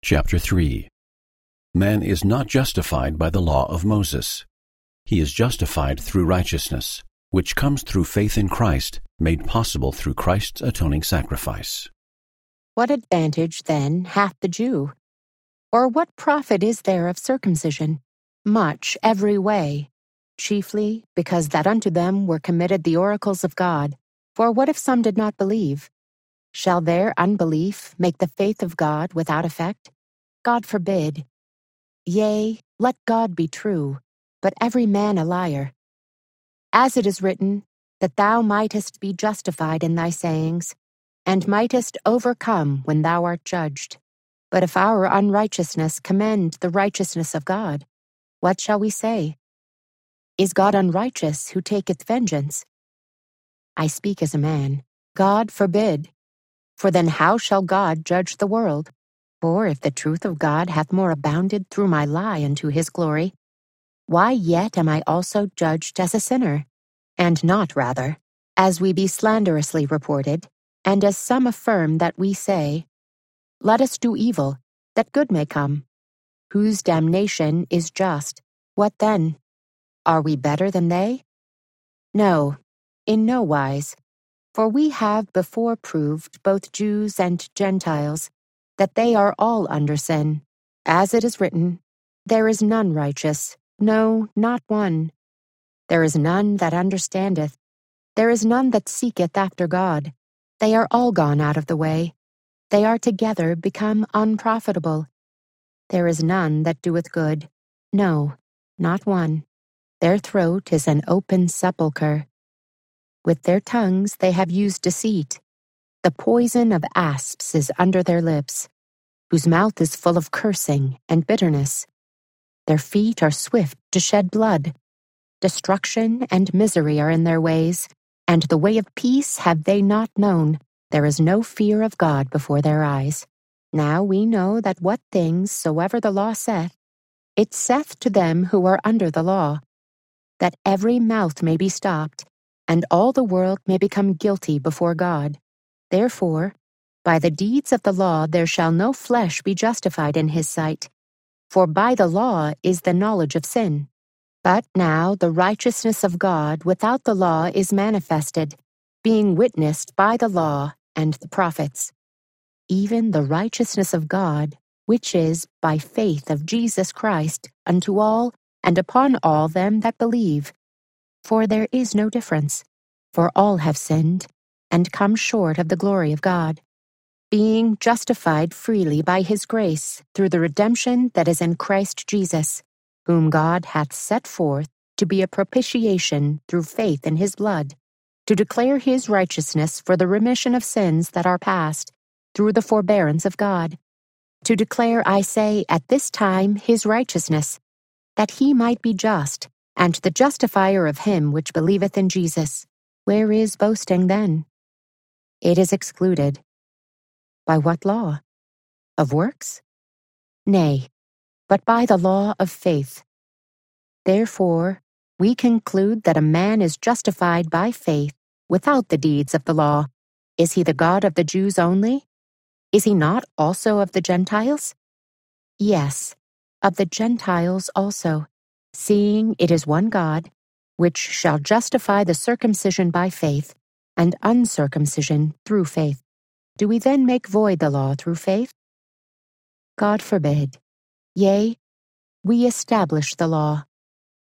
Chapter 3. Man is not justified by the law of Moses. He is justified through righteousness, which comes through faith in Christ, made possible through Christ's atoning sacrifice. What advantage, then, hath the Jew? Or what profit is there of circumcision? Much every way, chiefly because that unto them were committed the oracles of God. For what if some did not believe? Shall their unbelief make the faith of God without effect? God forbid. Yea, let God be true, but every man a liar. As it is written, that thou mightest be justified in thy sayings, and mightest overcome when thou art judged. But if our unrighteousness commend the righteousness of God, what shall we say? Is God unrighteous who taketh vengeance? I speak as a man. God forbid. For then how shall God judge the world? For if the truth of God hath more abounded through my lie unto his glory, why yet am I also judged as a sinner? And not rather, as we be slanderously reported, and as some affirm that we say, let us do evil, that good may come. Whose damnation is just. What then? Are we better than they? No, in no wise. For we have before proved, both Jews and Gentiles, that they are all under sin. As it is written, there is none righteous, no, not one. There is none that understandeth. There is none that seeketh after God. They are all gone out of the way. They are together become unprofitable. There is none that doeth good, no, not one. Their throat is an open sepulchre. With their tongues they have used deceit. The poison of asps is under their lips, whose mouth is full of cursing and bitterness. Their feet are swift to shed blood. Destruction and misery are in their ways, and the way of peace have they not known. There is no fear of God before their eyes. Now we know that what things soever the law saith, it saith to them who are under the law, that every mouth may be stopped, and all the world may become guilty before God. Therefore, by the deeds of the law there shall no flesh be justified in his sight, for by the law is the knowledge of sin. But now the righteousness of God without the law is manifested, being witnessed by the law and the prophets, even the righteousness of God, which is by faith of Jesus Christ unto all and upon all them that believe. For there is no difference, for all have sinned, and come short of the glory of God, being justified freely by his grace through the redemption that is in Christ Jesus, whom God hath set forth to be a propitiation through faith in his blood, to declare his righteousness for the remission of sins that are past, through the forbearance of God, to declare, I say, at this time his righteousness, that he might be just, and the justifier of him which believeth in Jesus. Where is boasting then? It is excluded. By what law? Of works? Nay, but by the law of faith. Therefore, we conclude that a man is justified by faith without the deeds of the law. Is he the God of the Jews only? Is he not also of the Gentiles? Yes, of the Gentiles also, seeing it is one God, which shall justify the circumcision by faith, and uncircumcision through faith. Do we then make void the law through faith? God forbid. Yea, we establish the law.